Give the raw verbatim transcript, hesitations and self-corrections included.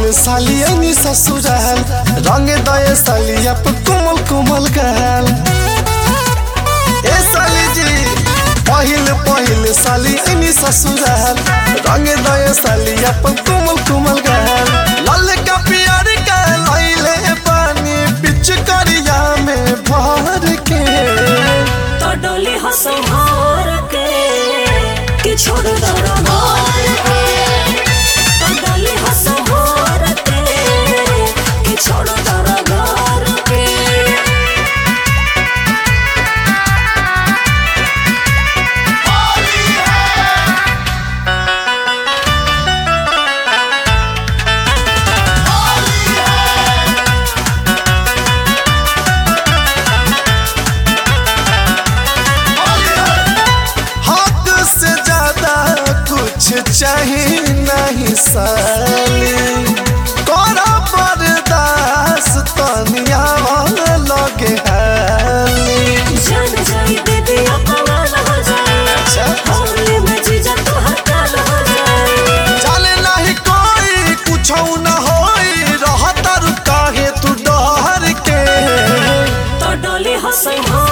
पहिल साली ऐनी ससुराल रंग दए साली अप कोमल कोमल गाल। ए साली जी पहिल पहिल साली ऐनी ससुराल रंग दए साली अप कोमल कोमल गाल। लाल का प्यार का लैले पानी बिच करिया में भर के तो डोली हंसो भर के कि छोड़ दो मार के। तो डोली हंसो भर के कि छोड़ दो घर के। चाहे नहीं साली करा बर्दाश्त तनिया लगे हाली। जान जाई दीदी अपमान हो जाए होली में जीजा तो हकाल हो जाए। चले नहीं कोई कुछ न होई रहता रुका है तू डर के। तो डोली हंसो